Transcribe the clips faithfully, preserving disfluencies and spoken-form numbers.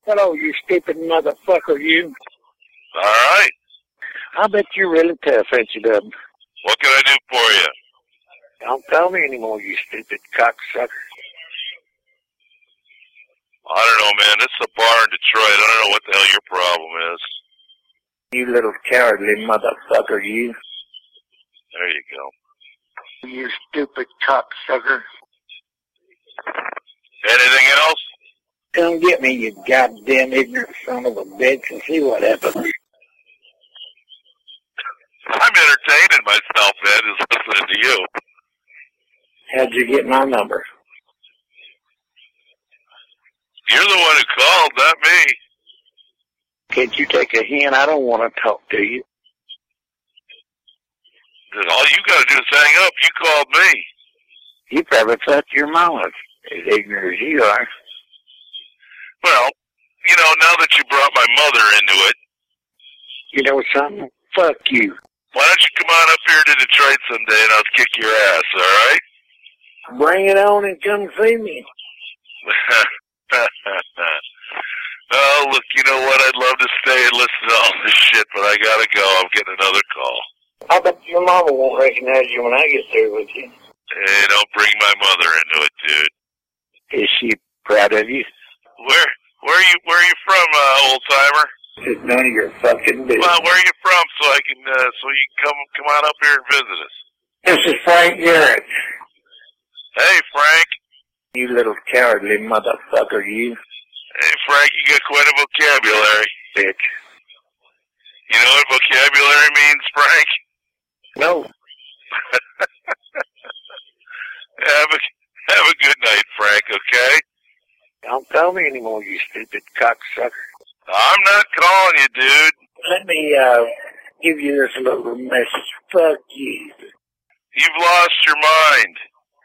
Hello, you stupid motherfucker, you. All right. I bet you're really tough, ain't you, Dub? What can I do for you? Don't call me anymore, you stupid cocksucker. I don't know, man. This is a bar in Detroit. I don't know what the hell your problem is. You little cowardly motherfucker, you. There you go. You stupid cocksucker. Anything else? Come get me, you goddamn ignorant son of a bitch, and see what happens. I'm entertaining myself, Ed, is listening to you. How'd you get my number? You're the one who called, not me. Can't you take a hint? I don't want to talk to you. All you got to do is hang up. You called me. You probably thought your mama was as ignorant as you are. Well, you know, now that you brought my mother into it. You know something? Fuck you. Why don't you come on up here to Detroit someday and I'll kick your ass, all right? Bring it on and come see me. Oh, look, you know what? I'd love to stay and listen to all this shit, but I gotta go. I'm getting another call. I bet your mama won't recognize you when I get through with you. Hey, don't bring my mother into it, dude. Is she proud of you? Where, where are you, where are you from, uh, old timer? It's none of your fucking business. Well, where are you from, so I can, uh, so you can come, come on up here and visit us. This is Frank Garrett. Hey, Frank. You little cowardly motherfucker, you. Hey, Frank, you got quite a vocabulary. Bitch. You know what vocabulary means, Frank? No. have a have a good night, Frank, okay? Don't call me anymore, you stupid cocksucker. I'm not calling you, dude. Let me, uh, give you this little message. Fuck you. You've lost your mind.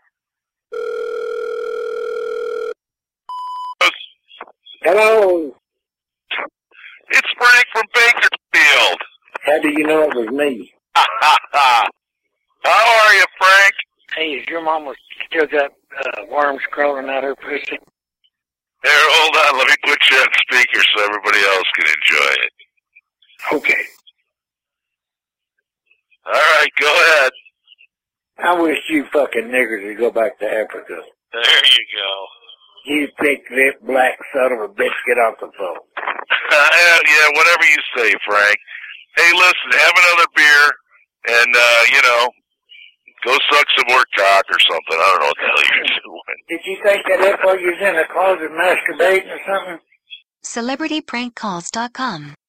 Hello. It's Frank from Bakersfield. How do you know it was me? How are you, Frank? Hey, is your mama still got uh, worms crawling out her pussy? Here, hold on. Let me put you on speaker so everybody else can enjoy it. Okay. All right, go ahead. I wish you fucking niggers would go back to Africa. There you go. You thick lip black son of a bitch, get off the phone. uh, yeah, whatever you say, Frank. Hey, listen, have another beer, and, uh, you know, go suck some more cock or something. I don't know what the hell you're doing. Did you think that that's while you was in the closet masturbating or something? Celebrity Prank Calls dot com